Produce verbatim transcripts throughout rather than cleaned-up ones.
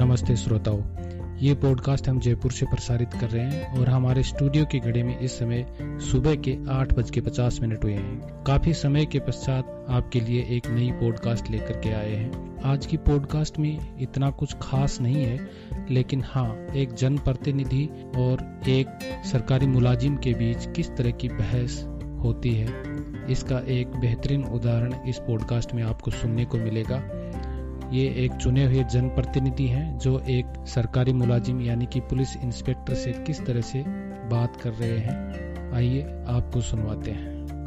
नमस्ते श्रोताओं, ये पॉडकास्ट हम जयपुर से प्रसारित कर रहे हैं और हमारे स्टूडियो की घड़ी में इस समय सुबह के आठ बज के पचास मिनट हुए हैं। काफी समय के पश्चात आपके लिए एक नई पॉडकास्ट लेकर के आए हैं। आज की पॉडकास्ट में इतना कुछ खास नहीं है, लेकिन हाँ, एक जनप्रतिनिधि और एक सरकारी मुलाजिम के बीच किस तरह की बहस होती है, इसका एक बेहतरीन उदाहरण इस पॉडकास्ट में आपको सुनने को मिलेगा। ये एक चुने हुए जनप्रतिनिधि हैं जो एक सरकारी मुलाजिम यानी कि पुलिस इंस्पेक्टर से किस तरह से बात कर रहे हैं। आइए आपको सुनवाते हैं।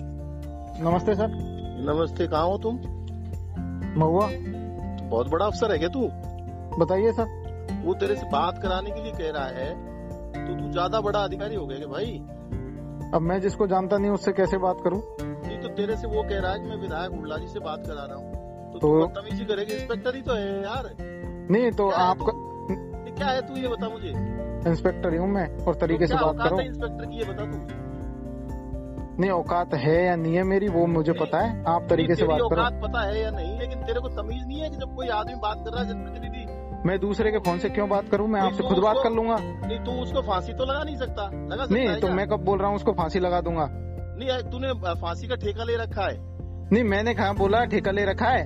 नमस्ते सर। नमस्ते, कहाँ हो तुम? महुआ। तो बहुत बड़ा अफसर है क्या तू? बताइए सर। वो तेरे से बात कराने के लिए कह रहा है, तो तू ज्यादा बड़ा अधिकारी हो गया क्या भाई? अब मैं जिसको जानता नहीं उससे कैसे बात करूं? नहीं तो तेरे से वो कह रहा है कि मैं विधायक उल्ला जी से बात करा रहा हूँ, तो, तो तू बदतमीजी करेगी? इंस्पेक्टर ही तो है यार। नहीं तो आपका क्या है तू, ये बता मुझे। इंस्पेक्टर हूँ मैं और तरीके से बात करो। इंस्पेक्टर की ये बता तू। नहीं, औकात है या नहीं है मेरी वो मुझे पता है, आप तरीके से बात करो। औकात पता है या नहीं, लेकिन तेरे को तमीज नहीं है कि जब कोई आदमी बात कर रहा है जनप्रतिनिधि, मैं दूसरे के फोन से क्यों बात करूं? मैं आपसे खुद बात कर लूंगा। नहीं, तू उसको फांसी तो लगा नहीं सकता? लगा सकता नहीं तो मैं कब बोल रहा हूँ उसको फांसी लगा दूंगा? नहीं, तूने फांसी का ठेका ले रखा है? नहीं, मैंने कहा बोला ठेका ले रखा है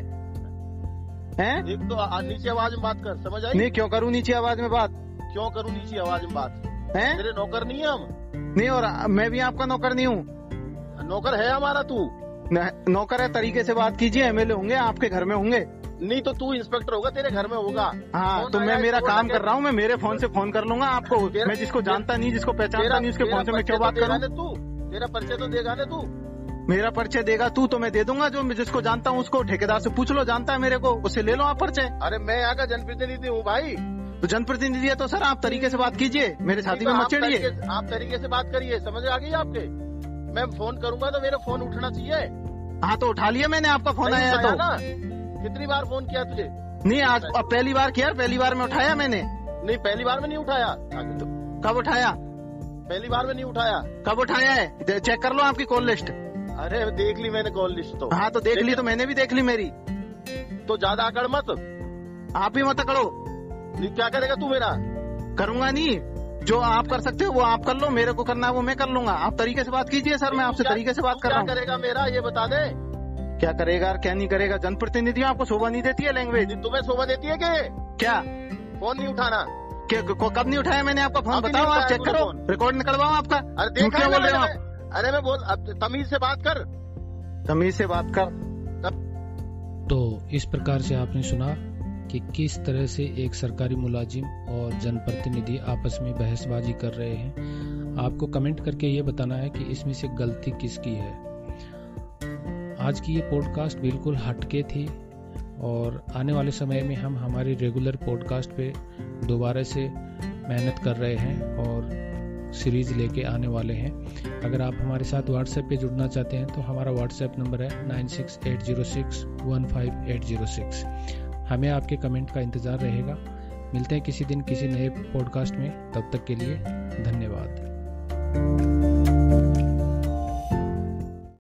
हैं? एक तो नीचे आवाज में बात कर, समझ आई? नहीं, क्यों करूँ नीचे आवाज में बात? क्यों करूँ नीचे आवाज में बात? हैं? तेरे नौकर नहीं है हम? नहीं, और मैं भी आपका नौकर नहीं हूँ। नौकर है हमारा तू? नौकर है, तरीके से बात कीजिए। एमएलए होंगे, आपके घर में होंगे। नहीं तो तू इंस्पेक्टर होगा, तेरे घर में होगा। हाँ, तो मैं मेरा काम कर रहा हूँ, मैं मेरे फोन से फोन कर लूंगा आपको। मैं जिसको जानता नहीं, जिसको पहचानता नहीं, उसके फोन से मैं क्यों बात करूँ? तू तेरा परिचय तो देगा ना तू? मेरा परिचय देगा तू तो मैं दे दूंगा। जो जिसको जानता हूँ उसको ठेकेदार से पूछ लो, जानता है मेरे को, उससे ले लो आप परिचय। अरे मैं यहाँ का जनप्रतिनिधि हूँ भाई। तो जनप्रतिनिधि है तो सर आप तरीके से बात कीजिए, मेरे छाती में मत चढ़िए। आप तरीके से बात करिए, समझ आ गई आपके? मैं फोन करूंगा तो मेरा फोन उठना चाहिए। हाँ तो उठा लिया मैंने, आपका फोन आया तो। कितनी बार फोन किया तुझे? नहीं, आज अब पहली बार किया, पहली बार में उठाया मैंने। नहीं, पहली बार में नहीं उठाया। तो कब उठाया? पहली बार में नहीं उठाया। कब उठाया है? चेक कर लो आपकी कॉल लिस्ट। अरे देख ली मैंने कॉल लिस्ट तो। हाँ तो देख ली, तो मैंने भी देख ली मेरी। तो ज्यादा अकड़ मत। आप ही मत अकड़ो। क्या करेगा तू मेरा? करूंगा नहीं, जो आप कर सकते हो वो आप कर लो, मेरे को करना है वो मैं कर लूंगा। आप तरीके से बात कीजिए सर, मैं आपसे तरीके से बात कर रहा हूँ। क्या करेगा मेरा, ये बता दे। क्या करेगा क्या नहीं करेगा? जनप्रतिनिधि आपको शोभा नहीं देती है लैंग्वेज? तुम्हें शोभा देती है क्या? फोन नहीं उठाना। कब नहीं उठाया मैंने आपका फोन? बताओ, आप चेक करो, रिकॉर्ड निकलवाओ आपका। अरे देख क्या बोल रहे हो? अरे मैं बोल, तमीज से बात कर, तमीज से बात कर। तो इस प्रकार से आपने सुना कि किस तरह से एक सरकारी मुलाजिम और जनप्रतिनिधि आपस में बहसबाजी कर रहे हैं। आपको कमेंट करके ये बताना है कि इसमें से गलती किसकी है। आज की ये पॉडकास्ट बिल्कुल हटके थी और आने वाले समय में हम हमारी रेगुलर पॉडकास्ट पे दोबारा से मेहनत कर रहे हैं और सीरीज लेके आने वाले हैं। अगर आप हमारे साथ व्हाट्सएप पे जुड़ना चाहते हैं तो हमारा व्हाट्सएप नंबर है nine six eight zero six one five eight zero six. हमें आपके कमेंट का इंतज़ार रहेगा। मिलते हैं किसी दिन किसी नए पॉडकास्ट में, तब तक के लिए धन्यवाद।